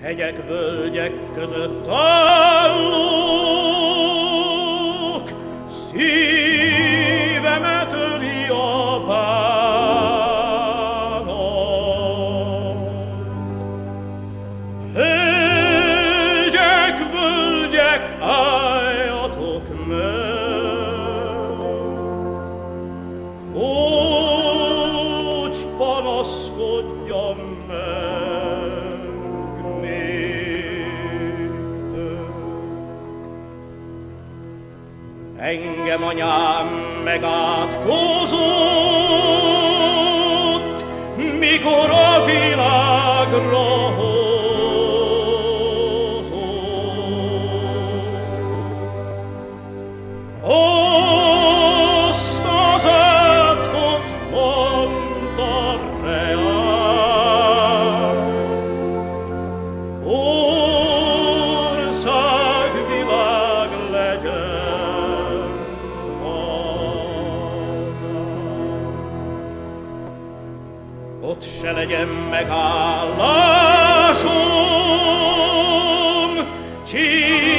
hegyek, völgyek között állok, szívemet öli a bánat. Hegyek, völgyek, álljatok meg, hogy panaszkodjam meg néktek. Engem anyám megátkozott, mikor a világra hozott. Azt az átkot mondta reám, ország, világ legyen hazám. Ott se legyen megállásom,